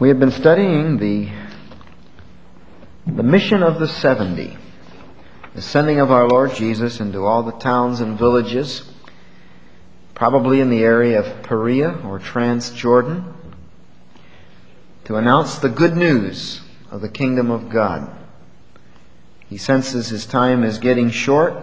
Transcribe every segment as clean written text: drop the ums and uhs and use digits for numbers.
We have been studying the mission of the 70, the sending of our Lord Jesus into all the towns and villages, probably in the area of Perea or Transjordan, to announce the good news of the kingdom of God. He senses his time is getting short,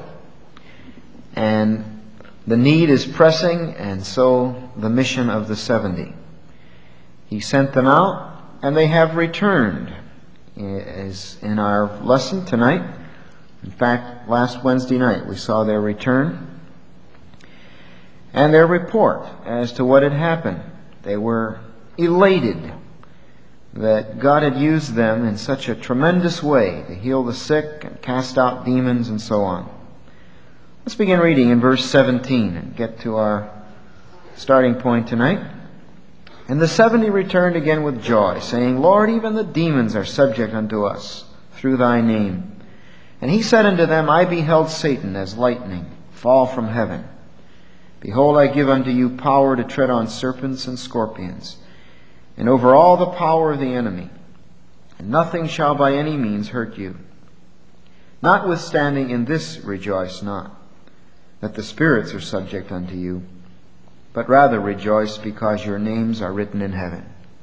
and the need is pressing, and so the mission of the 70. He sent them out, and they have returned, as in our lesson tonight. In fact, last Wednesday night we saw their return and their report as to what had happened. They were elated that God had used them in such a tremendous way to heal the sick and cast out demons and so on. Let's begin reading in verse 17 and get to our starting point tonight. And the 70 returned again with joy, saying, Lord, even the demons are subject unto us through thy name. And he said unto them, I beheld Satan as lightning fall from heaven. Behold, I give unto you power to tread on serpents and scorpions, and over all the power of the enemy, and nothing shall by any means hurt you. Notwithstanding in this rejoice not, that the spirits are subject unto you, but rather rejoice because your names are written in heaven.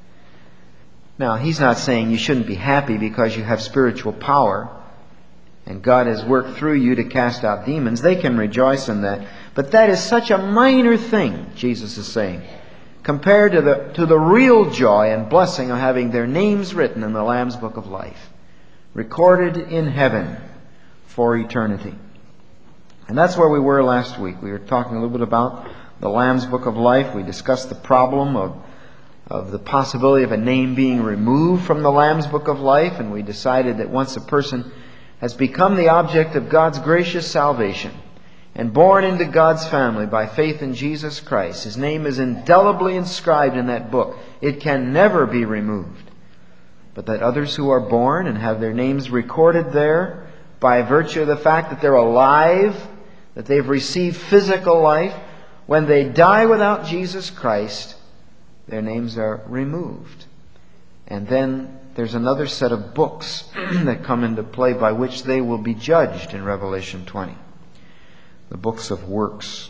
Now, he's not saying you shouldn't be happy because you have spiritual power and God has worked through you to cast out demons. They can rejoice in that. But that is such a minor thing, Jesus is saying, compared to the real joy and blessing of having their names written in the Lamb's Book of Life, recorded in heaven for eternity. And that's where we were last week. We were talking a little bit about the Lamb's Book of Life. We discussed the problem of the possibility of a name being removed from the Lamb's Book of Life, and we decided that once a person has become the object of God's gracious salvation and born into God's family by faith in Jesus Christ, his name is indelibly inscribed in that book. It can never be removed. But that others who are born and have their names recorded there by virtue of the fact that they're alive, that they've received physical life, when they die without Jesus Christ, their names are removed. And then there's another set of books that come into play by which they will be judged in Revelation 20. The books of works.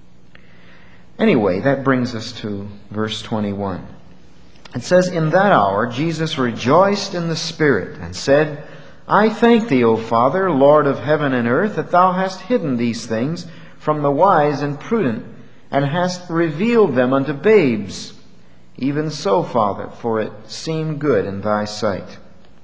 Anyway, that brings us to verse 21. It says, In that hour Jesus rejoiced in the Spirit and said, I thank thee, O Father, Lord of heaven and earth, that thou hast hidden these things from the wise and prudent, and hast revealed them unto babes. Even so, Father, for it seemed good in thy sight.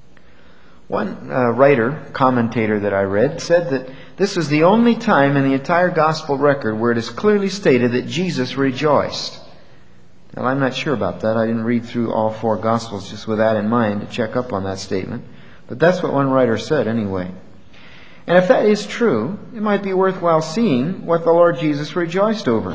One commentator that I read, said that this is the only time in the entire gospel record where it is clearly stated that Jesus rejoiced. Now, I'm not sure about that. I didn't read through all four gospels just with that in mind to check up on that statement. But that's what one writer said anyway. And if that is true, it might be worthwhile seeing what the Lord Jesus rejoiced over.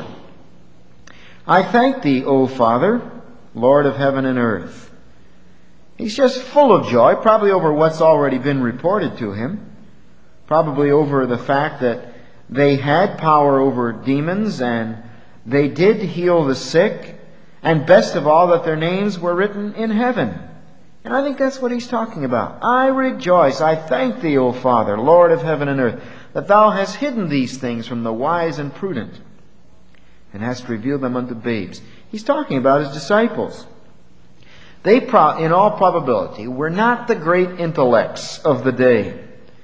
I thank thee, O Father, Lord of heaven and earth. He's just full of joy, probably over what's already been reported to him. Probably over the fact that they had power over demons and they did heal the sick. And best of all, that their names were written in heaven. And I think that's what he's talking about. I rejoice, I thank thee, O Father, Lord of heaven and earth, that thou hast hidden these things from the wise and prudent, and hast revealed them unto babes. He's talking about his disciples. They, in all probability, were not the great intellects of the day.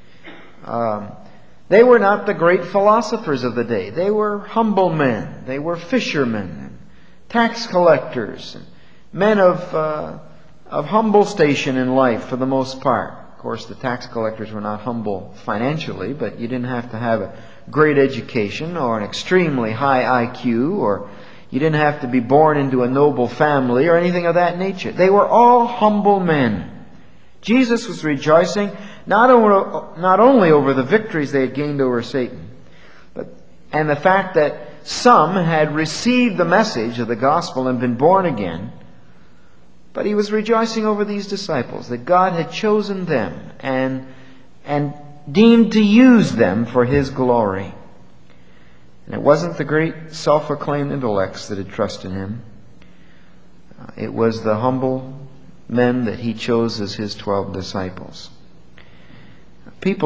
They were not the great philosophers of the day. They were humble men. They were fishermen, and tax collectors, and men of humble station in life for the most part. Of course, the tax collectors were not humble financially, but you didn't have to have a great education or an extremely high IQ, or you didn't have to be born into a noble family or anything of that nature. They were all humble men. Jesus was rejoicing not only over the victories they had gained over Satan, and the fact that some had received the message of the gospel and been born again, but he was rejoicing over these disciples, that God had chosen them and deemed to use them for his glory. And it wasn't the great self-acclaimed intellects that had trusted him. It was the humble men that He chose as His 12 disciples. People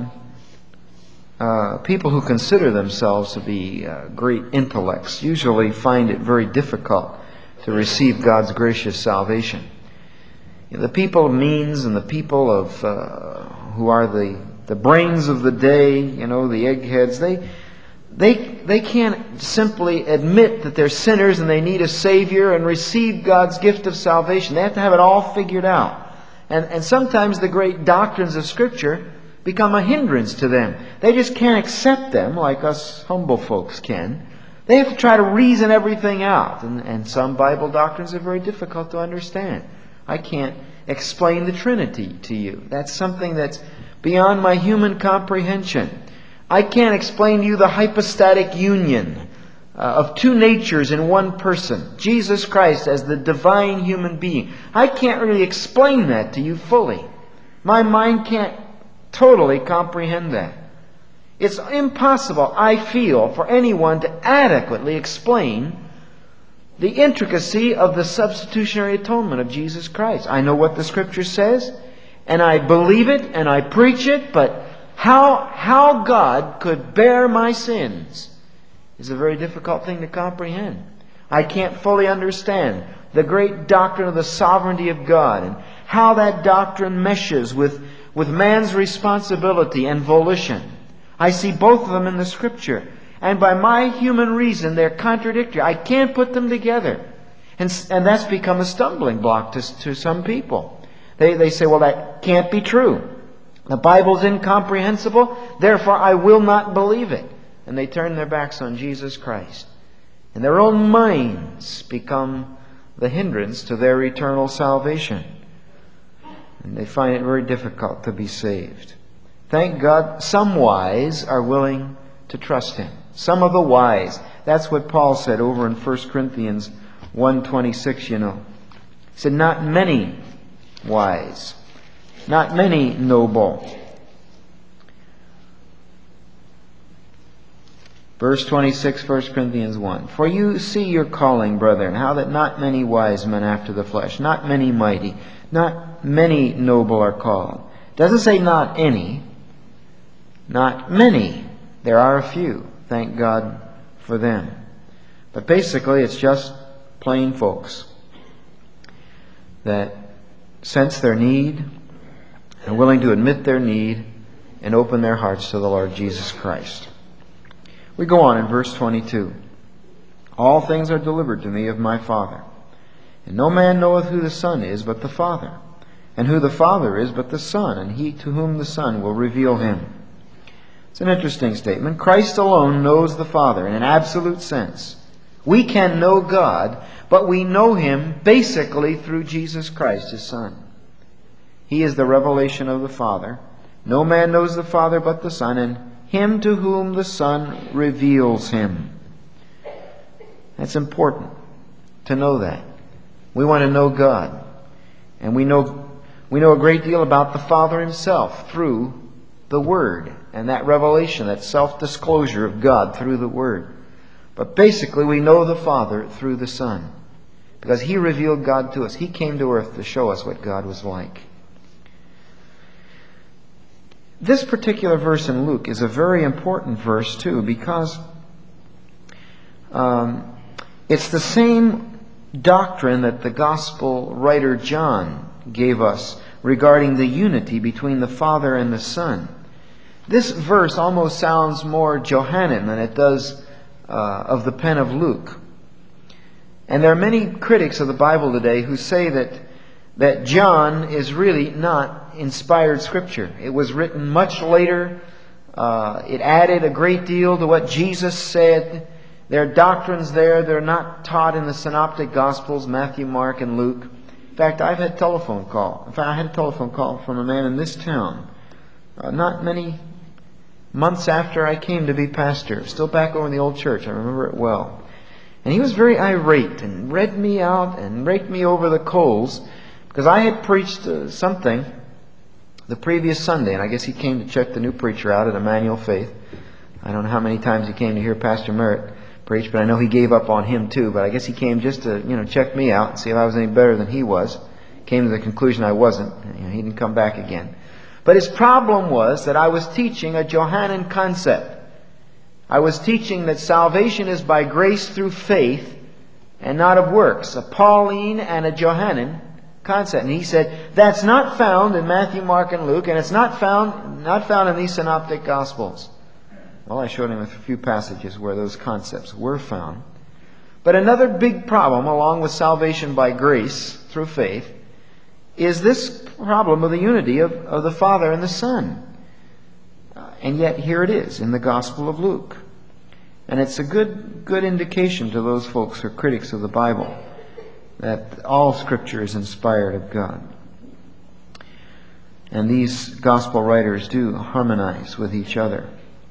who consider themselves to be great intellects usually find it very difficult to receive God's gracious salvation. The people of means and the people of who are the brains of the day, the eggheads, they can't simply admit that they're sinners and they need a Savior and receive God's gift of salvation. They have to have it all figured out. And sometimes the great doctrines of Scripture become a hindrance to them. They just can't accept them like us humble folks can. They have to try to reason everything out. And some Bible doctrines are very difficult to understand. I can't explain the Trinity to you. That's something that's beyond my human comprehension. I can't explain to you the hypostatic union of two natures in one person, Jesus Christ as the divine human being. I can't really explain that to you fully. My mind can't totally comprehend that. It's impossible, I feel, for anyone to adequately explain the intricacy of the substitutionary atonement of Jesus Christ. I know what the Scripture says, and I believe it, and I preach it, but how God could bear my sins is a very difficult thing to comprehend. I can't fully understand the great doctrine of the sovereignty of God and how that doctrine meshes with man's responsibility and volition. I see both of them in the Scripture. And by my human reason, they're contradictory. I can't put them together. And that's become a stumbling block to some people. They say, well, that can't be true. The Bible's incomprehensible, therefore I will not believe it. And they turn their backs on Jesus Christ. And their own minds become the hindrance to their eternal salvation. And they find it very difficult to be saved. Thank God, some wise are willing to trust Him. Some of the wise. That's what Paul said over in 1 Corinthians 1:26, He said, not many wise, not many noble. Verse 26, 1 Corinthians 1. For you see your calling, brethren, how that not many wise men after the flesh, not many mighty, not many noble are called. It doesn't say not any, not many. There are a few. Thank God for them. But basically it's just plain folks that sense their need, are willing to admit their need, and open their hearts to the Lord Jesus Christ. We go on in verse 22. All things are delivered to me of my Father. And no man knoweth who the Son is but the Father, and who the Father is but the Son, and he to whom the Son will reveal Him. It's an interesting statement. Christ alone knows the Father in an absolute sense. We can know God, but we know Him basically through Jesus Christ, His Son. He is the revelation of the Father. No man knows the Father but the Son, and him to whom the Son reveals Him. That's important to know that. We want to know God. And we know a great deal about the Father Himself through the Word. And that revelation, that self-disclosure of God through the Word. But basically we know the Father through the Son. Because He revealed God to us. He came to earth to show us what God was like. This particular verse in Luke is a very important verse too, because it's the same doctrine that the Gospel writer John gave us regarding the unity between the Father and the Son. This verse almost sounds more Johannine than it does of the pen of Luke. And there are many critics of the Bible today who say that John is really not inspired Scripture. It was written much later. It added a great deal to what Jesus said. There are doctrines there. They're not taught in the synoptic Gospels, Matthew, Mark, and Luke. In fact, I had a telephone call from a man in this town not many months after I came to be pastor, still back over in the old church. I remember it well. And he was very irate and read me out and raked me over the coals because I had preached something the previous Sunday, and I guess he came to check the new preacher out at Emmanuel Faith. I don't know how many times he came to hear Pastor Merritt preach, but I know he gave up on him too. But I guess he came just to check me out and see if I was any better than he was. came to the conclusion I wasn't. He didn't come back again. But his problem was that I was teaching a Johannine concept. I was teaching that salvation is by grace through faith and not of works. A Pauline and a Johannine concept. And he said, that's not found in Matthew, Mark, and Luke, and it's not found in these synoptic Gospels. Well, I showed him a few passages where those concepts were found. But another big problem, along with salvation by grace through faith, is this problem of the unity of the Father and the Son. And yet here it is in the Gospel of Luke. And it's a good indication to those folks who are critics of the Bible that all Scripture is inspired of God. And these Gospel writers do harmonize with each other.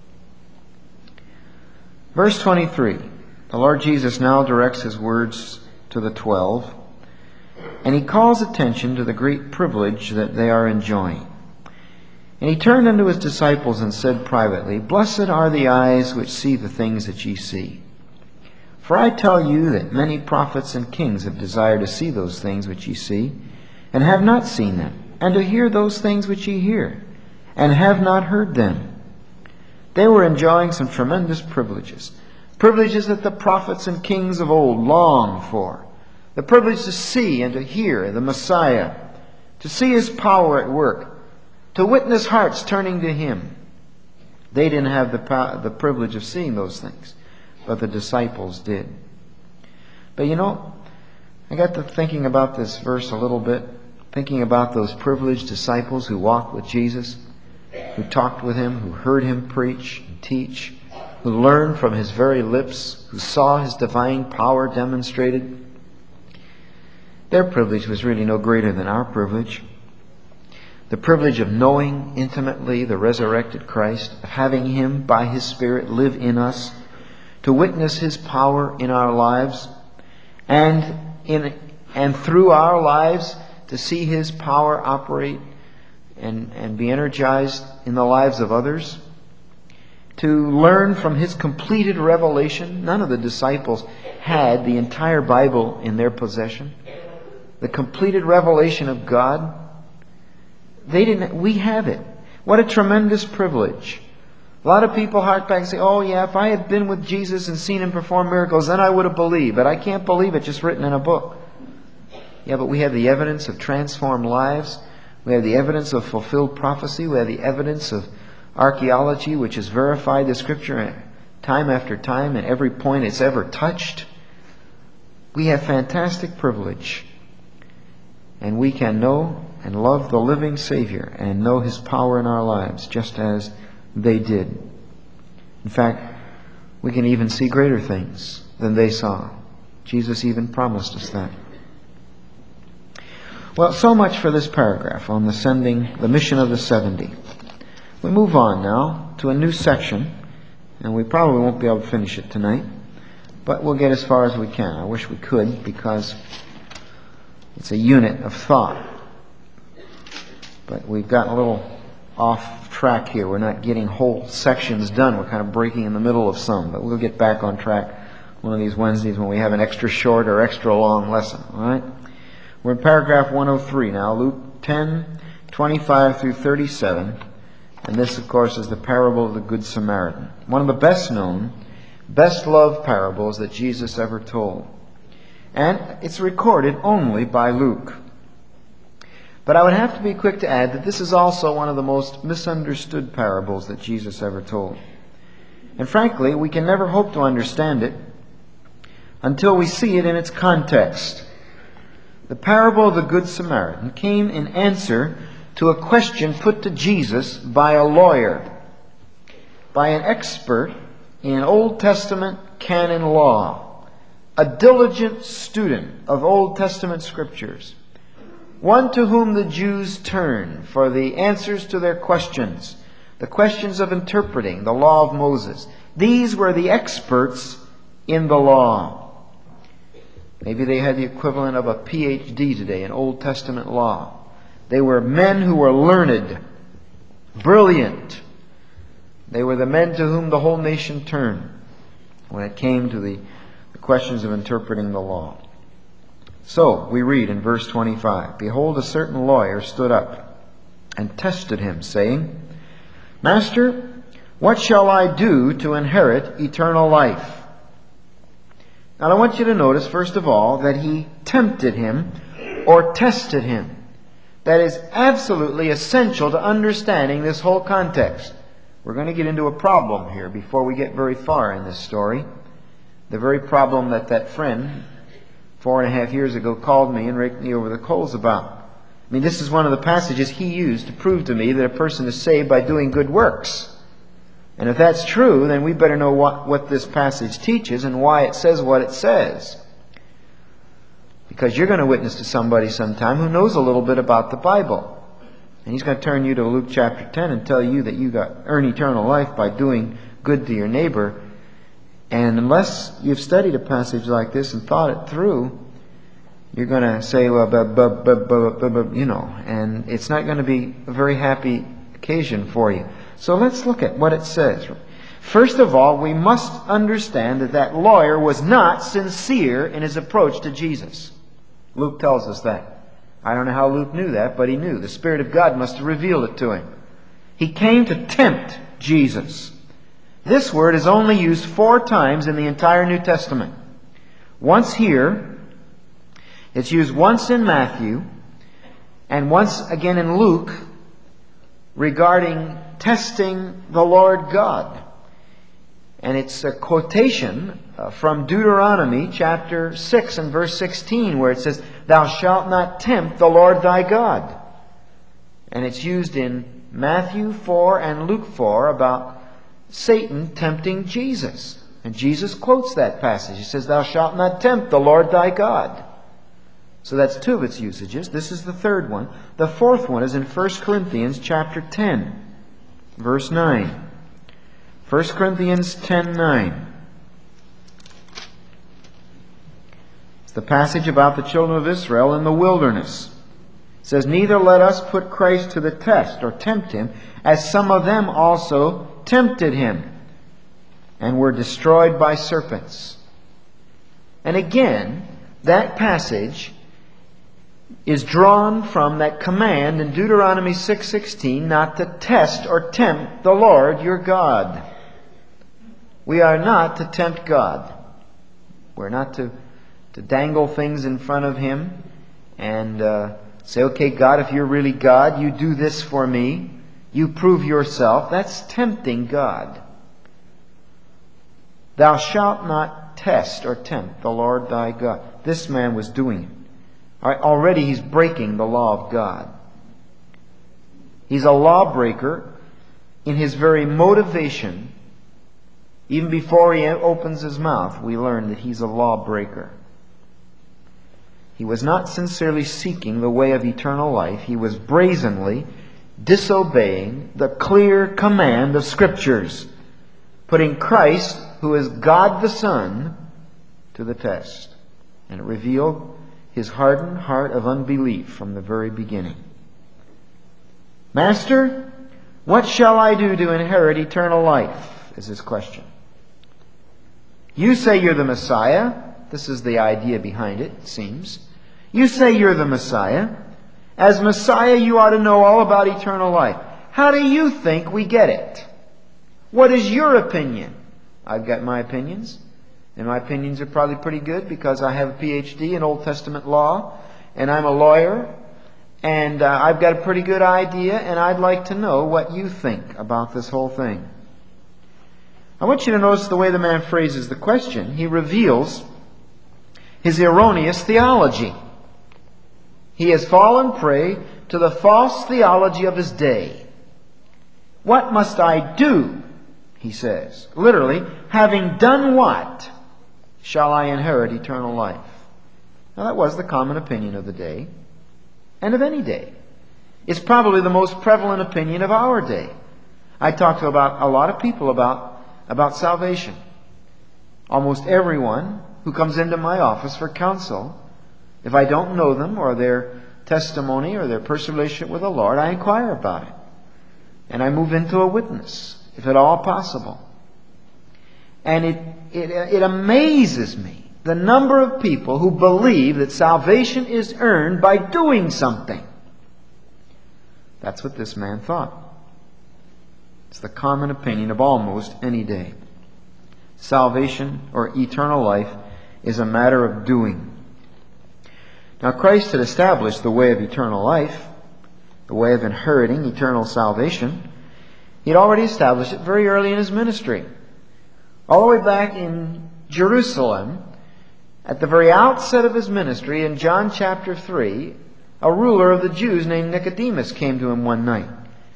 Verse 23. The Lord Jesus now directs His words to the 12, and He calls attention to the great privilege that they are enjoying. And He turned unto His disciples and said privately, Blessed are the eyes which see the things that ye see. For I tell you that many prophets and kings have desired to see those things which ye see, and have not seen them, and to hear those things which ye hear, and have not heard them. They were enjoying some tremendous privileges. Privileges that the prophets and kings of old longed for. The privilege to see and to hear the Messiah, to see His power at work, to witness hearts turning to Him. They didn't have the privilege of seeing those things, but the disciples did. But I got to thinking about this verse a little bit, thinking about those privileged disciples who walked with Jesus, who talked with Him, who heard Him preach and teach, who learned from His very lips, who saw His divine power demonstrated. Their privilege was really no greater than our privilege. The privilege of knowing intimately the resurrected Christ, of having Him by His Spirit live in us, to witness His power in our lives, and through our lives to see His power operate and be energized in the lives of others. To learn from His completed revelation. None of the disciples had the entire Bible in their possession. The completed revelation of God. They didn't. We have it. What a tremendous privilege. A lot of people hark back and say, oh yeah, if I had been with Jesus and seen Him perform miracles, then I would have believed. But I can't believe it just written in a book. Yeah, but we have the evidence of transformed lives. We have the evidence of fulfilled prophecy. We have the evidence of archaeology, which has verified the Scripture time after time and every point it's ever touched. We have fantastic privilege. And we can know and love the living Savior and know His power in our lives just as they did. In fact, we can even see greater things than they saw. Jesus even promised us that. Well, so much for this paragraph on the mission of the 70. We move on now to a new section, and we probably won't be able to finish it tonight, but we'll get as far as we can. I wish we could, because it's a unit of thought. But we've gotten a little off track here. We're not getting whole sections done. We're kind of breaking in the middle of some, but we'll get back on track one of these Wednesdays when we have an extra short or extra long lesson. All right? We're in paragraph 103 now, Luke 10:25 through 37. And this, of course, is the parable of the Good Samaritan. One of the best known, best loved parables that Jesus ever told. And it's recorded only by Luke. But I would have to be quick to add that this is also one of the most misunderstood parables that Jesus ever told. And frankly, we can never hope to understand it until we see it in its context. The parable of the Good Samaritan came in answer to a question put to Jesus by a lawyer, by an expert in Old Testament canon law, a diligent student of Old Testament scriptures, one to whom the Jews turn for the answers to their questions, the questions of interpreting the law of Moses. These were the experts in the law. Maybe they had the equivalent of a PhD today in Old Testament law. They were men who were learned, brilliant. They were the men to whom the whole nation turned when it came to the questions of interpreting the law. So, we read in verse 25, Behold, a certain lawyer stood up and tested him, saying, Master, what shall I do to inherit eternal life? Now I want you to notice, first of all, that he tempted him or tested him. That is absolutely essential to understanding this whole context. We're going to get into a problem here before we get very far in this story. The very problem that friend 4.5 years ago called me and raked me over the coals about. I mean, this is one of the passages he used to prove to me that a person is saved by doing good works. And if that's true, then we better know what this passage teaches and why it says what it says. Because you're going to witness to somebody sometime who knows a little bit about the Bible. And he's going to turn you to Luke chapter 10 and tell you that you earn eternal life by doing good to your neighbor. And unless you've studied a passage like this and thought it through, you're going to say, well, and it's not going to be a very happy occasion for you. So let's look at what it says. First of all, we must understand that lawyer was not sincere in his approach to Jesus. Luke tells us that. I don't know how Luke knew that, but he knew. The Spirit of God must have revealed it to him. He came to tempt Jesus. This word is only used 4 times in the entire New Testament. Once here, it's used once in Matthew, and once again in Luke, regarding testing the Lord God. And it's a quotation from Deuteronomy chapter 6 and verse 16, where it says, Thou shalt not tempt the Lord thy God. And it's used in Matthew 4 and Luke 4 about Satan tempting Jesus. And Jesus quotes that passage. He says, Thou shalt not tempt the Lord thy God. So that's 2 of its usages. This is the 3rd one. The 4th one is in 1 Corinthians chapter 10, verse 9. 1 Corinthians 10:9. It's the passage about the children of Israel in the wilderness. It says, Neither let us put Christ to the test, or tempt him, as some of them also tempted him, and were destroyed by serpents. And again, that passage is drawn from that command in Deuteronomy 6:16 not to test or tempt the Lord your God. We are not to tempt God. We're not to dangle things in front of Him and say, okay, God, if you're really God, you do this for me. You prove yourself. That's tempting God. Thou shalt not test or tempt the Lord thy God. This man was doing it. Already he's breaking the law of God. He's a lawbreaker in his very motivation. Even before he opens his mouth, we learn that he's a lawbreaker. He was not sincerely seeking the way of eternal life. He was brazenly disobeying the clear command of Scriptures, putting Christ, who is God the Son, to the test. And it revealed his hardened heart of unbelief from the very beginning. Master, what shall I do to inherit eternal life? Is his question. You say you're the Messiah. This is the idea behind it, it seems. You say you're the Messiah. As Messiah, you ought to know all about eternal life. How do you think we get it? What is your opinion? I've got my opinions. And my opinions are probably pretty good because I have a PhD in Old Testament law. And I'm a lawyer. And I've got a pretty good idea. And I'd like to know what you think about this whole thing. I want you to notice the way the man phrases the question. He reveals his erroneous theology. He has fallen prey to the false theology of his day. What must I do? He says. Literally, having done what shall I inherit eternal life? Now that was the common opinion of the day, and of any day. It's probably the most prevalent opinion of our day. I talk to a lot of people about salvation. Almost everyone who comes into my office for counsel, if I don't know them or their testimony or their personal relationship with the Lord, I inquire about it. And I move into a witness, if at all possible. And it amazes me the number of people who believe that salvation is earned by doing something. That's what this man thought. It's the common opinion of almost any day. Salvation or eternal life is a matter of doing. Now, Christ had established the way of eternal life, the way of inheriting eternal salvation. He had already established it very early in His ministry. All the way back in Jerusalem, at the very outset of His ministry, in John chapter 3, a ruler of the Jews named Nicodemus came to Him one night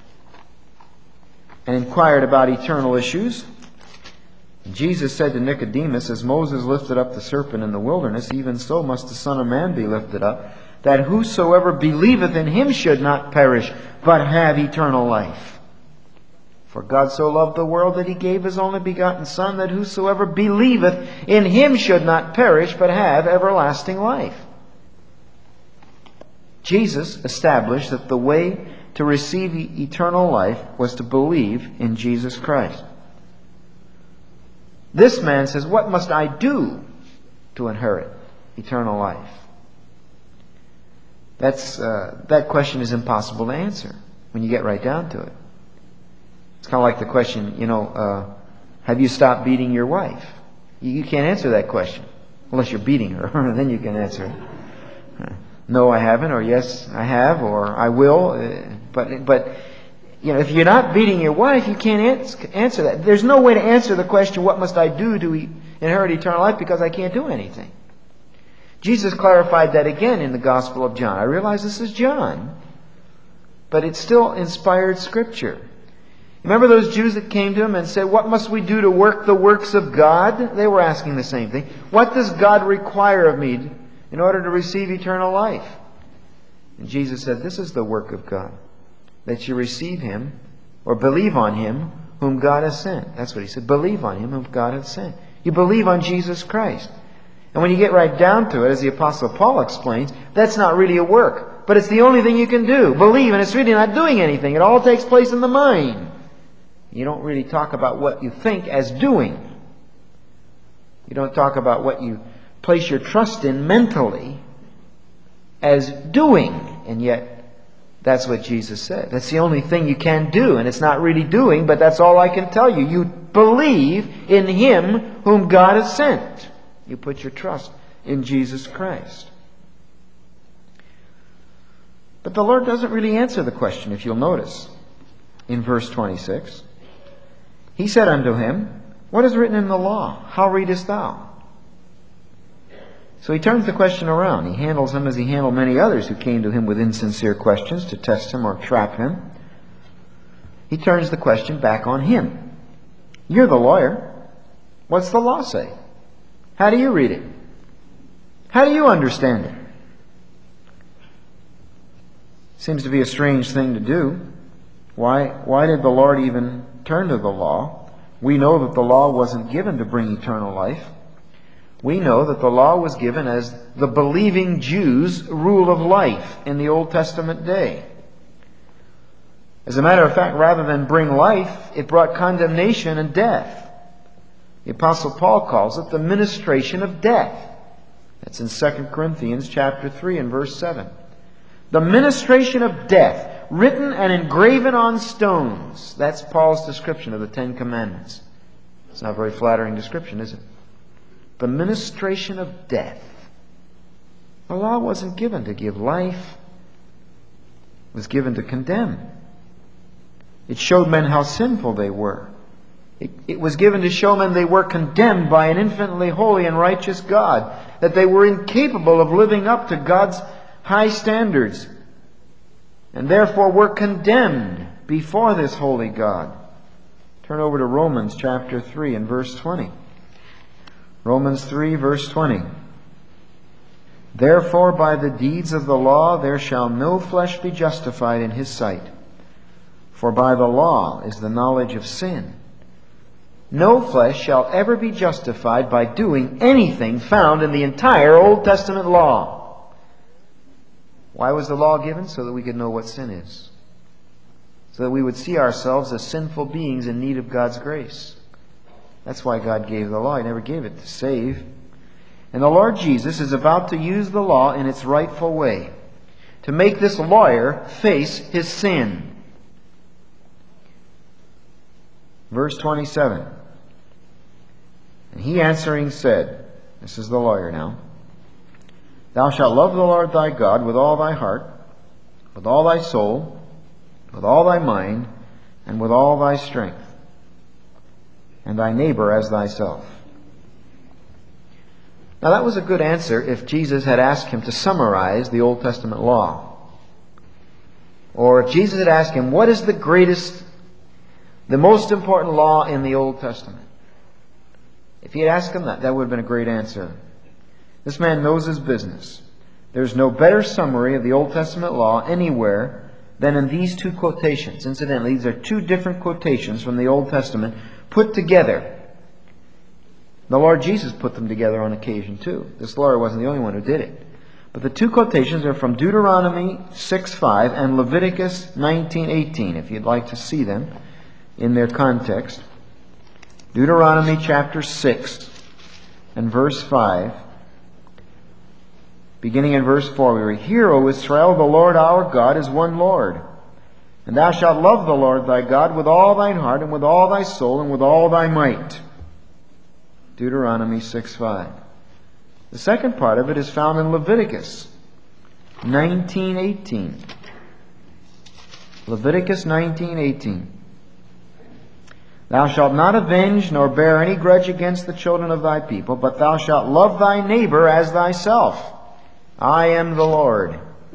and inquired about eternal issues. And Jesus said to Nicodemus, "As Moses lifted up the serpent in the wilderness, even so must the Son of Man be lifted up, that whosoever believeth in Him should not perish, but have eternal life. For God so loved the world that He gave His only begotten Son, that whosoever believeth in Him should not perish, but have everlasting life." Jesus established that the way to receive eternal life was to believe in Jesus Christ. This man says, "What must I do to inherit eternal life?" That question is impossible to answer when you get right down to it. It's kind of like the question, have you stopped beating your wife? You can't answer that question unless you're beating her. Then you can answer it. No, I haven't, or yes, I have, or I will. But if you're not beating your wife, you can't answer that. There's no way to answer the question, what must I do to inherit eternal life, because I can't do anything. Jesus clarified that again in the Gospel of John. I realize this is John, but it's still inspired Scripture. Remember those Jews that came to Him and said, "What must we do to work the works of God?" They were asking the same thing. What does God require of me in order to receive eternal life? And Jesus said, "This is the work of God, that you receive Him, or believe on Him whom God has sent." That's what He said. Believe on Him whom God has sent. You believe on Jesus Christ. And when you get right down to it, as the Apostle Paul explains, that's not really a work, but it's the only thing you can do. Believe, and it's really not doing anything. It all takes place in the mind. You don't really talk about what you think as doing. You don't talk about what you place your trust in mentally as doing. And yet, that's what Jesus said. That's the only thing you can do. And it's not really doing, but that's all I can tell you. You believe in Him whom God has sent. You put your trust in Jesus Christ. But the Lord doesn't really answer the question, if you'll notice. In verse 26, He said unto him, "What is written in the law? How readest thou?" So He turns the question around. He handles him as He handled many others who came to Him with insincere questions to test Him or trap Him. He turns the question back on him. You're the lawyer. What's the law say? How do you read it? How do you understand it? Seems to be a strange thing to do. Why did the Lord even turn to the law? We know that the law wasn't given to bring eternal life. We know that the law was given as the believing Jews' rule of life in the Old Testament day. As a matter of fact, rather than bring life, it brought condemnation and death. The Apostle Paul calls it the ministration of death. That's in 2 Corinthians chapter 3 and verse 7. The ministration of death, written and engraven on stones. That's Paul's description of the Ten Commandments. It's not a very flattering description, is it? The ministration of death. The law wasn't given to give life. It was given to condemn. It showed men how sinful they were. It was given to show men they were condemned by an infinitely holy and righteous God, that they were incapable of living up to God's high standards, and therefore were condemned before this holy God. Turn over to Romans chapter 3 and verse 20. Romans 3 verse 20. Therefore by the deeds of the law there shall no flesh be justified in His sight. For by the law is the knowledge of sin. No flesh shall ever be justified by doing anything found in the entire Old Testament law. Why was the law given? So that we could know what sin is. So that we would see ourselves as sinful beings in need of God's grace. That's why God gave the law. He never gave it to save. And the Lord Jesus is about to use the law in its rightful way, to make this lawyer face his sin. Verse 27. And he answering said, this is the lawyer now, Thou shalt love the Lord thy God with all thy heart, with all thy soul, with all thy mind, and with all thy strength, and thy neighbor as thyself. Now that was a good answer if Jesus had asked him to summarize the Old Testament law. Or if Jesus had asked him, what is the greatest, the most important law in the Old Testament? If he had asked him that, that would have been a great answer. This man knows his business. There's no better summary of the Old Testament law anywhere than in these two quotations. Incidentally, these are two different quotations from the Old Testament put together. The Lord Jesus put them together on occasion too. This lawyer wasn't the only one who did it. But the two quotations are from Deuteronomy 6:5 and Leviticus 19:18, if you'd like to see them in their context. Deuteronomy chapter 6 and verse 5. Beginning in verse 4, we read, Hear, O Israel, the Lord our God is one Lord. And thou shalt love the Lord thy God with all thine heart, and with all thy soul, and with all thy might. Deuteronomy 6:5. The second part of it is found in Leviticus 19:18. Leviticus 19:18. Thou shalt not avenge nor bear any grudge against the children of thy people, but thou shalt love thy neighbor as thyself. I am the Lord.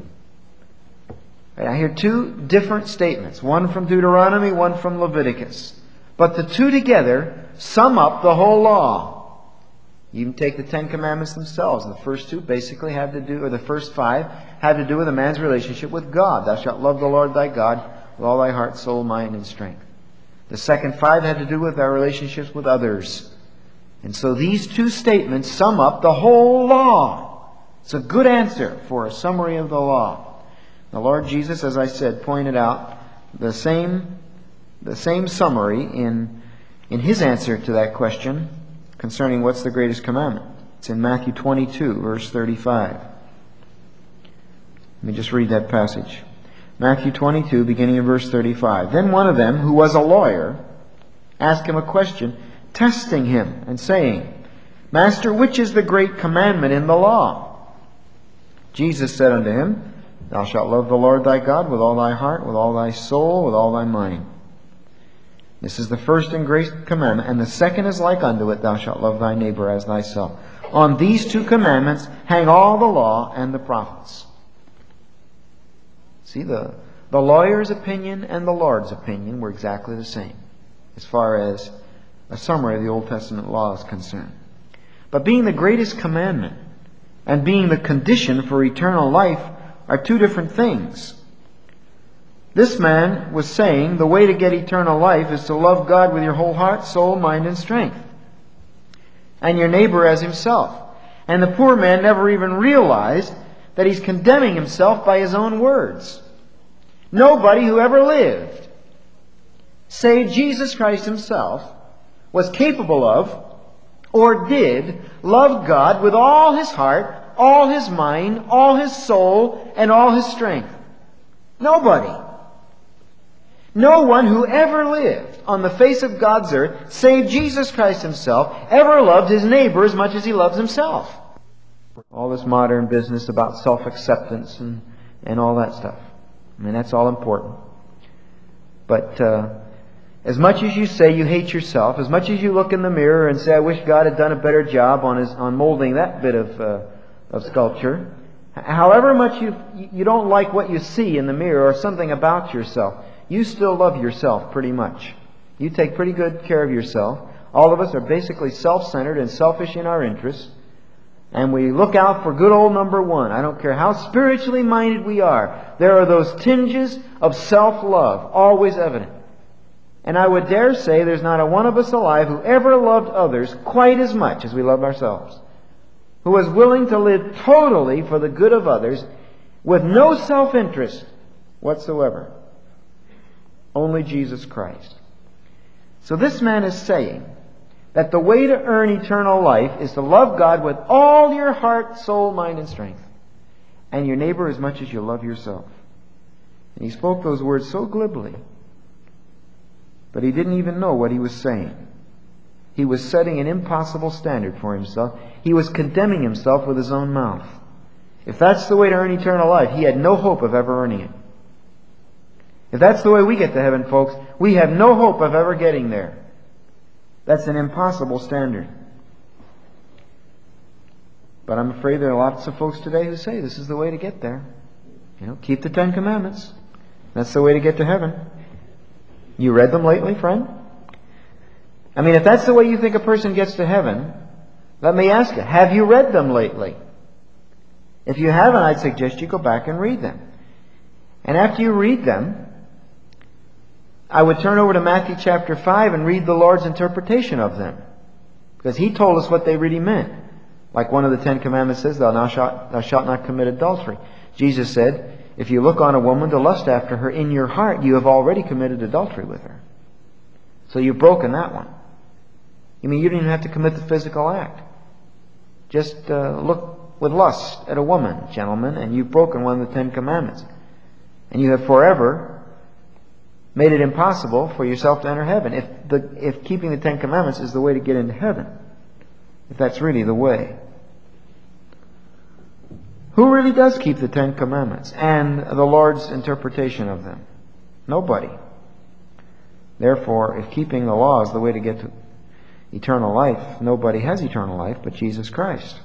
I hear two different statements, one from Deuteronomy, one from Leviticus. But the two together sum up the whole law. You can take the Ten Commandments themselves. The first two basically have to do, or the first five, have to do with a man's relationship with God. Thou shalt love the Lord thy God with all thy heart, soul, mind, and strength. The second five had to do with our relationships with others. And so these two statements sum up the whole law. It's a good answer for a summary of the law. The Lord Jesus, as I said, pointed out the same summary in his answer to that question concerning what's the greatest commandment. It's in Matthew 22, verse 35. Let me just read that passage. Matthew 22, beginning in verse 35. Then one of them, who was a lawyer, asked him a question, testing him, and saying, Master, which is the great commandment in the law? Jesus said unto him, Thou shalt love the Lord thy God with all thy heart, with all thy soul, with all thy mind. This is the first and great commandment, and the second is like unto it, Thou shalt love thy neighbor as thyself. On these two commandments hang all the law and the prophets. See, the lawyer's opinion and the Lord's opinion were exactly the same as far as a summary of the Old Testament law is concerned. But being the greatest commandment and being the condition for eternal life are two different things. This man was saying the way to get eternal life is to love God with your whole heart, soul, mind, and strength, and your neighbor as himself. And the poor man never even realized that he's condemning himself by his own words. Nobody who ever lived, save Jesus Christ himself, was capable of or did love God with all his heart, all his mind, all his soul, and all his strength. Nobody. No one who ever lived on the face of God's earth, save Jesus Christ himself, ever loved his neighbor as much as he loves himself. All this modern business about self-acceptance and all that stuff. I mean, that's all important. But as much as you say you hate yourself, as much as you look in the mirror and say, I wish God had done a better job on molding that bit of sculpture, however much you don't like what you see in the mirror or something about yourself, you still love yourself pretty much. You take pretty good care of yourself. All of us are basically self-centered and selfish in our interests. And we look out for good old number one. I don't care how spiritually minded we are. There are those tinges of self-love always evident. And I would dare say there's not a one of us alive who ever loved others quite as much as we love ourselves. Who was willing to live totally for the good of others with no self-interest whatsoever. Only Jesus Christ. So this man is saying that the way to earn eternal life is to love God with all your heart, soul, mind, and strength, and your neighbor as much as you love yourself. And he spoke those words so glibly, but he didn't even know what he was saying. He was setting an impossible standard for himself. He was condemning himself with his own mouth. If that's the way to earn eternal life, he had no hope of ever earning it. If that's the way we get to heaven, folks, we have no hope of ever getting there. That's an impossible standard. But I'm afraid there are lots of folks today who say this is the way to get there. Keep the 10 Commandments. That's the way to get to heaven. You read them lately, friend? I mean, if that's the way you think a person gets to heaven, let me ask you, have you read them lately? If you haven't, I'd suggest you go back and read them. And after you read them, I would turn over to Matthew chapter 5 and read the Lord's interpretation of them. Because He told us what they really meant. Like one of the 10 Commandments says, thou shalt not commit adultery. Jesus said, if you look on a woman to lust after her in your heart, you have already committed adultery with her. So you've broken that one. You mean you don't even have to commit the physical act. Just look with lust at a woman, gentlemen, and you've broken one of the 10 Commandments. And you have forever made it impossible for yourself to enter heaven. If keeping the 10 Commandments is the way to get into heaven, if that's really the way. Who really does keep the 10 Commandments and the Lord's interpretation of them? Nobody. Therefore, if keeping the law is the way to get to eternal life, nobody has eternal life but Jesus Christ.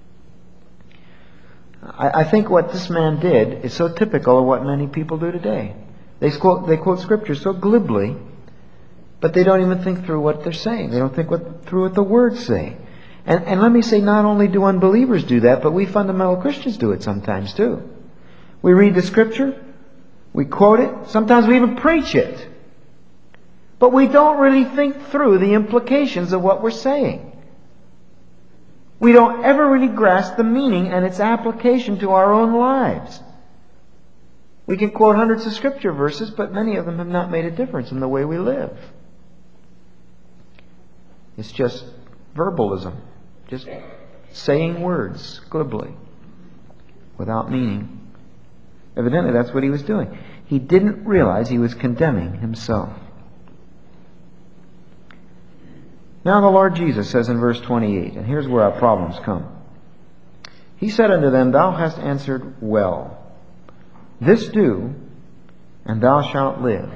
I think what this man did is so typical of what many people do today. They quote Scripture so glibly, but they don't even think through what they're saying. They don't think through what the words say. And let me say, not only do unbelievers do that, but we fundamental Christians do it sometimes too. We read the Scripture, we quote it, sometimes we even preach it. But we don't really think through the implications of what we're saying. We don't ever really grasp the meaning and its application to our own lives. We can quote hundreds of Scripture verses, but many of them have not made a difference in the way we live. It's just verbalism. Just saying words glibly, without meaning. Evidently, that's what he was doing. He didn't realize he was condemning himself. Now the Lord Jesus says in verse 28, and here's where our problems come. He said unto them, Thou hast answered well. This do, and thou shalt live.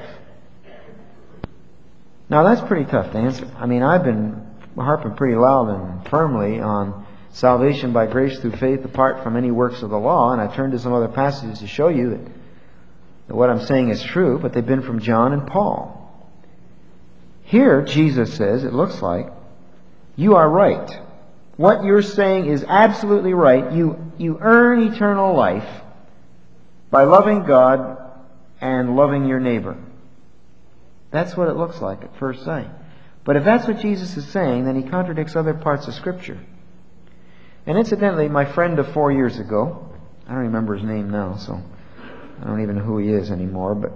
Now that's pretty tough to answer. I mean, I've been harping pretty loud and firmly on salvation by grace through faith apart from any works of the law, and I turned to some other passages to show you that what I'm saying is true, but they've been from John and Paul. Here, Jesus says, it looks like, you are right. What you're saying is absolutely right. You earn eternal life by loving God and loving your neighbor. That's what it looks like at first sight. But if that's what Jesus is saying, then he contradicts other parts of Scripture. And incidentally, my friend of 4 years ago, I don't remember his name now, so I don't even know who he is anymore, but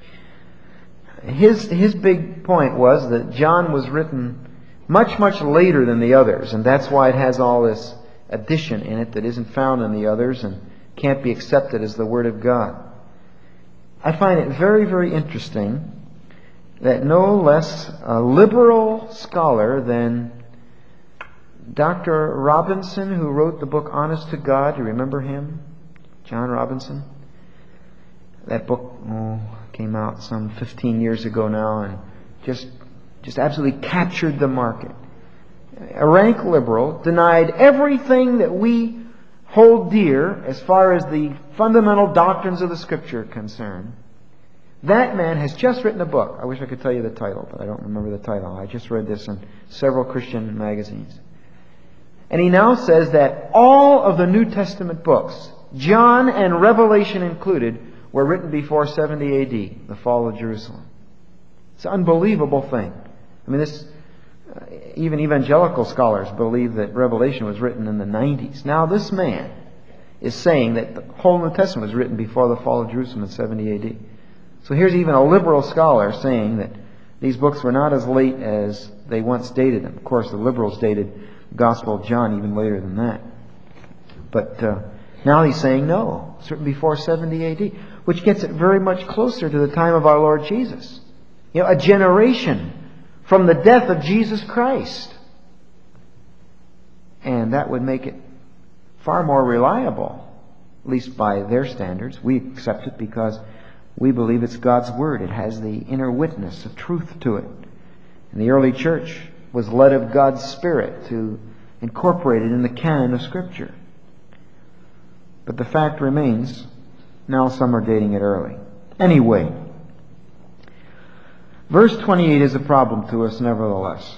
his big point was that John was written much, much later than the others, and that's why it has all this addition in it that isn't found in the others and can't be accepted as the Word of God. I find it very, very interesting that no less a liberal scholar than Dr. Robinson, who wrote the book Honest to God, you remember him? John Robinson? That book came out some 15 years ago now and just absolutely captured the market. A rank liberal, denied everything that we hold dear as far as the fundamental doctrines of the Scripture are concerned. That man has just written a book. I wish I could tell you the title, but I don't remember the title. I just read this in several Christian magazines. And he now says that all of the New Testament books, John and Revelation included, were written before 70 AD, the fall of Jerusalem. It's an unbelievable thing. I mean, even evangelical scholars believe that Revelation was written in the 90s. Now this man is saying that the whole New Testament was written before the fall of Jerusalem in 70 AD. So here's even a liberal scholar saying that These books were not as late as they once dated them. Of course, the liberals dated the Gospel of John even later than that. But now he's saying no, certainly before 70 A.D., which gets it very much closer to the time of our Lord Jesus. A generation from the death of Jesus Christ. And that would make it far more reliable, at least by their standards. We accept it because we believe it's God's Word. It has the inner witness of truth to it. And the early church was led of God's Spirit to incorporate it in the canon of Scripture. But the fact remains, now some are dating it early. Anyway, verse 28 is a problem to us nevertheless.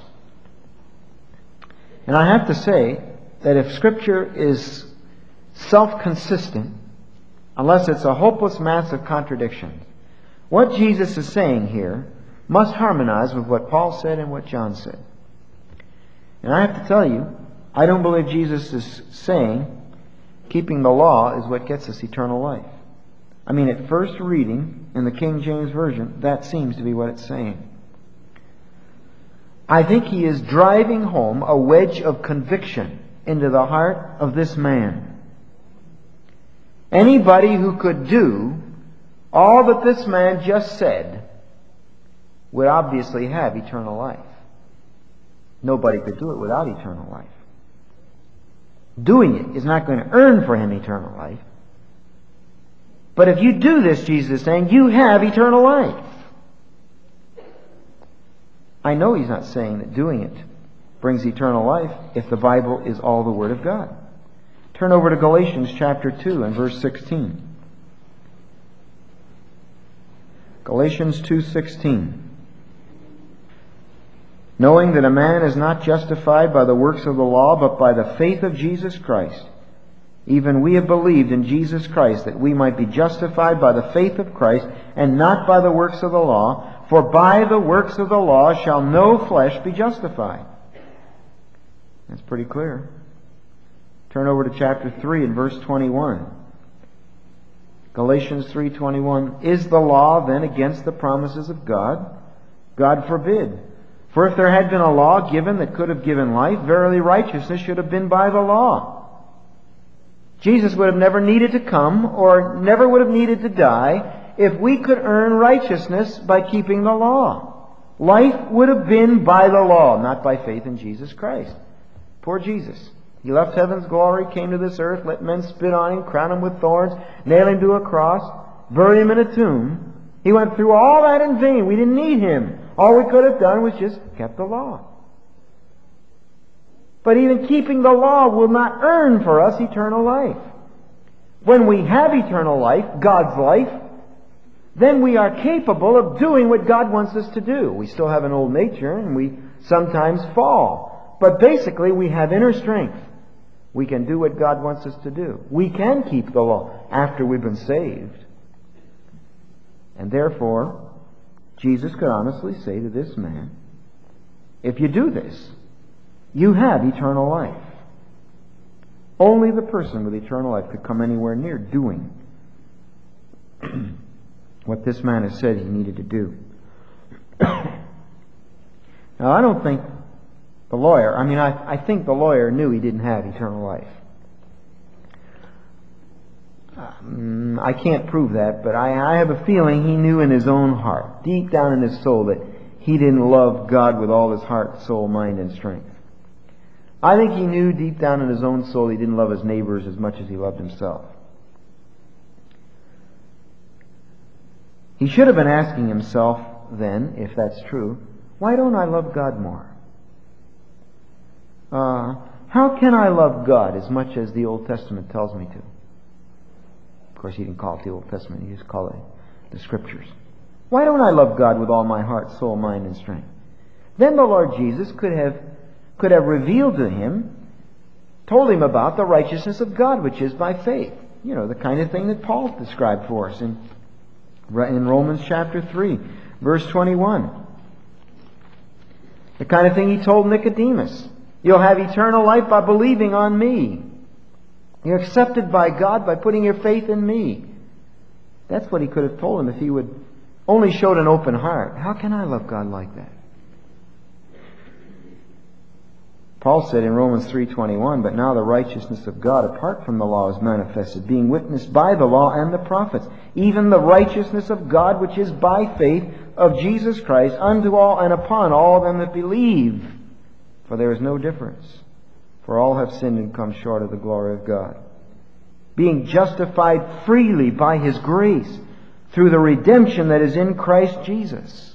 And I have to say that if Scripture is self-consistent, unless it's a hopeless mass of contradictions, what Jesus is saying here must harmonize with what Paul said and what John said. And I have to tell you, I don't believe Jesus is saying keeping the law is what gets us eternal life. I mean, at first reading in the King James Version, that seems to be what it's saying. I think he is driving home a wedge of conviction into the heart of this man. Anybody who could do all that this man just said would obviously have eternal life. Nobody could do it without eternal life. Doing it is not going to earn for him eternal life. But if you do this, Jesus is saying, you have eternal life. I know he's not saying that doing it brings eternal life if the Bible is all the Word of God. Turn over to Galatians chapter 2 and verse 16. Galatians 2:16. Knowing that a man is not justified by the works of the law, but by the faith of Jesus Christ. Even we have believed in Jesus Christ, that we might be justified by the faith of Christ, and not by the works of the law. For by the works of the law shall no flesh be justified. That's pretty clear. Turn over to chapter 3 and verse 21. Galatians 3:21. Is the law then against the promises of God? God forbid. For if there had been a law given that could have given life, verily righteousness should have been by the law. Jesus would have never needed to come, or never would have needed to die, if we could earn righteousness by keeping the law. Life would have been by the law, not by faith in Jesus Christ. Poor Jesus. He left heaven's glory, came to this earth, let men spit on him, crown him with thorns, nail him to a cross, bury him in a tomb. He went through all that in vain. We didn't need him. All we could have done was just kept the law. But even keeping the law will not earn for us eternal life. When we have eternal life, God's life, then we are capable of doing what God wants us to do. We still have an old nature and we sometimes fall. But basically we have inner strength. We can do what God wants us to do. We can keep the law after we've been saved. And therefore, Jesus could honestly say to this man, if you do this, you have eternal life. Only the person with eternal life could come anywhere near doing what this man has said he needed to do. Now, I don't think the lawyer, I think the lawyer knew he didn't have eternal life. I can't prove that, but I have a feeling he knew in his own heart, deep down in his soul, that he didn't love God with all his heart, soul, mind, and strength. I think he knew deep down in his own soul he didn't love his neighbors as much as he loved himself. He should have been asking himself then, if that's true, why don't I love God more? How can I love God as much as the Old Testament tells me to? Of course, he didn't call it the Old Testament. He just called it the Scriptures. Why don't I love God with all my heart, soul, mind, and strength? Then the Lord Jesus could have revealed to him, told him about the righteousness of God, which is by faith. You know, the kind of thing that Paul described for us in Romans chapter 3, verse 21. The kind of thing he told Nicodemus. You'll have eternal life by believing on me. You're accepted by God by putting your faith in me. That's what he could have told him if he would only showed an open heart, how can I love God like that? Paul said in Romans 3:21, "But now the righteousness of God apart from the law is manifested, being witnessed by the law and the prophets, even the righteousness of God which is by faith of Jesus Christ unto all and upon all them that believe. For there is no difference. For all have sinned and come short of the glory of God, being justified freely by His grace through the redemption that is in Christ Jesus."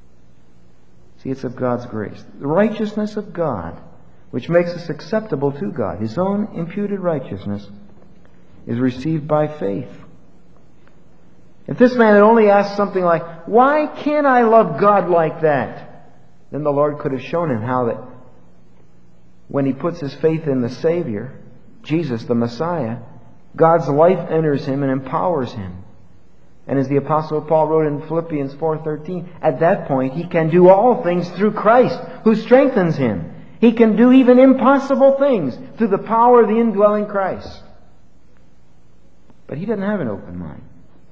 See, it's of God's grace. The righteousness of God, which makes us acceptable to God, His own imputed righteousness, is received by faith. If this man had only asked something like, "Why can't I love God like that?" then the Lord could have shown him how that when he puts his faith in the Savior, Jesus the Messiah, God's life enters him and empowers him. And as the Apostle Paul wrote in Philippians 4:13, at that point he can do all things through Christ who strengthens him. He can do even impossible things through the power of the indwelling Christ. But he doesn't have an open mind.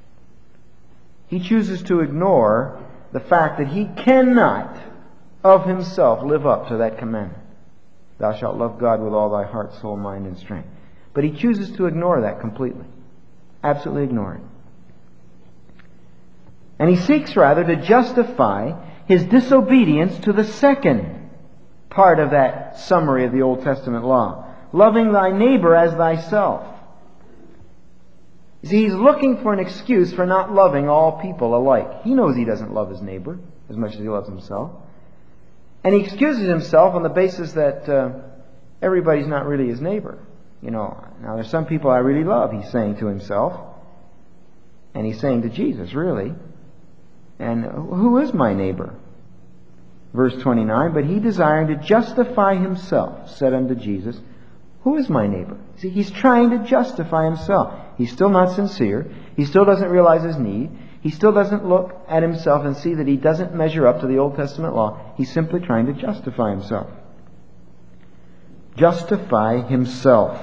He chooses to ignore the fact that he cannot of himself live up to that commandment. Thou shalt love God with all thy heart, soul, mind, and strength. But he chooses to ignore that completely. Absolutely ignore it. And he seeks rather to justify his disobedience to the second part of that summary of the Old Testament law. Loving thy neighbor as thyself. You see, he's looking for an excuse for not loving all people alike. He knows he doesn't love his neighbor as much as he loves himself. And he excuses himself on the basis that everybody's not really his neighbor. You know, now there's some people I really love, he's saying to himself. And he's saying to Jesus, really. And who is my neighbor? Verse 29, "But he desiring to justify himself, said unto Jesus, Who is my neighbor?" See, he's trying to justify himself. He's still not sincere. He still doesn't realize his need. He still doesn't look at himself and see that he doesn't measure up to the Old Testament law. He's simply trying to justify himself. Justify himself.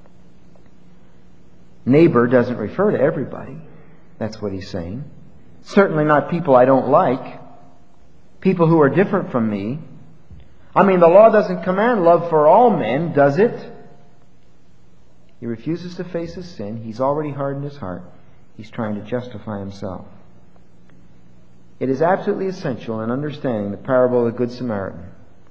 Neighbor doesn't refer to everybody. That's what he's saying. Certainly not people I don't like. People who are different from me. I mean, the law doesn't command love for all men, does it? He refuses to face his sin. He's already hardened his heart. He's trying to justify himself. It is absolutely essential in understanding the parable of the Good Samaritan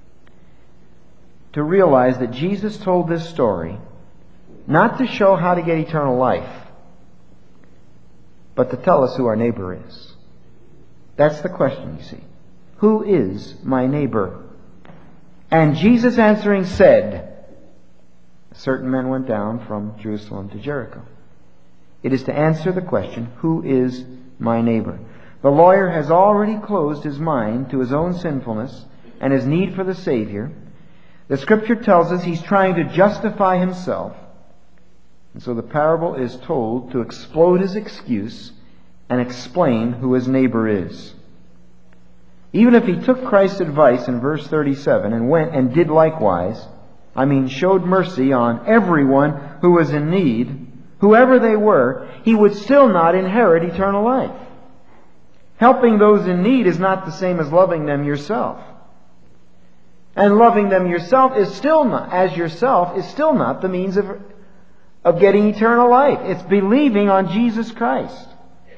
to realize that Jesus told this story not to show how to get eternal life, but to tell us who our neighbor is. That's the question, you see. Who is my neighbor? And Jesus answering said, certain men went down from Jerusalem to Jericho. It is to answer the question, who is my neighbor? The lawyer has already closed his mind to his own sinfulness and his need for the Savior. The Scripture tells us he's trying to justify himself. And so the parable is told to explode his excuse and explain who his neighbor is. Even if he took Christ's advice in verse 37 and went and did likewise, showed mercy on everyone who was in need, whoever they were, he would still not inherit eternal life. Helping those in need is not the same as loving them yourself. And loving them yourself is still not, as yourself, is still not the means of getting eternal life. It's believing on Jesus Christ.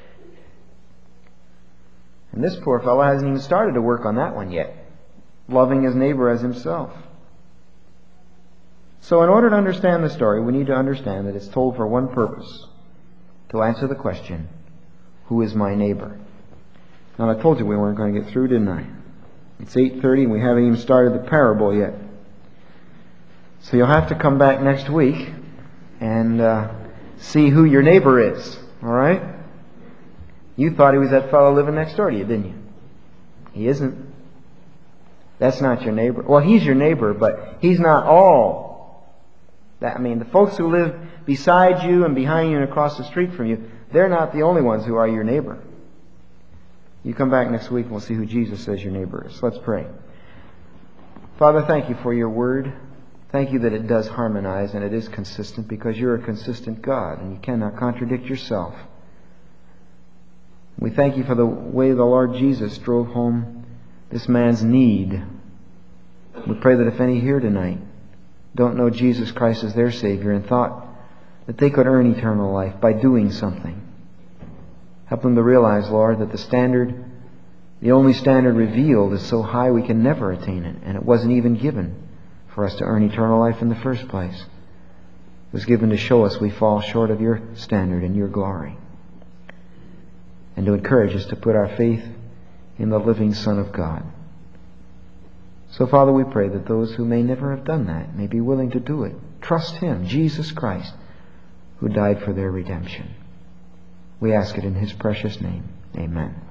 And this poor fellow hasn't even started to work on that one yet. Loving his neighbor as himself. So in order to understand the story, we need to understand that it's told for one purpose. To answer the question, who is my neighbor? Now I told you we weren't going to get through, didn't I? It's 8:30 and we haven't even started the parable yet. So you'll have to come back next week and see who your neighbor is. Alright? You thought he was that fellow living next door to you, didn't you? He isn't. That's not your neighbor. Well, he's your neighbor, but he's not all. The folks who live beside you and behind you and across the street from you, they're not the only ones who are your neighbor. You come back next week and we'll see who Jesus says your neighbor is. Let's pray. Father, thank you for your word. Thank you that it does harmonize and it is consistent because you're a consistent God and you cannot contradict yourself. We thank you for the way the Lord Jesus drove home this man's need. We pray that if any here tonight don't know Jesus Christ as their Savior and thought that they could earn eternal life by doing something, help them to realize, Lord, that the only standard revealed is so high we can never attain it, and it wasn't even given for us to earn eternal life in the first place. It was given to show us we fall short of your standard and your glory, and to encourage us to put our faith in the living Son of God. So, Father, we pray that those who may never have done that may be willing to do it. Trust Him, Jesus Christ, who died for their redemption. We ask it in His precious name. Amen.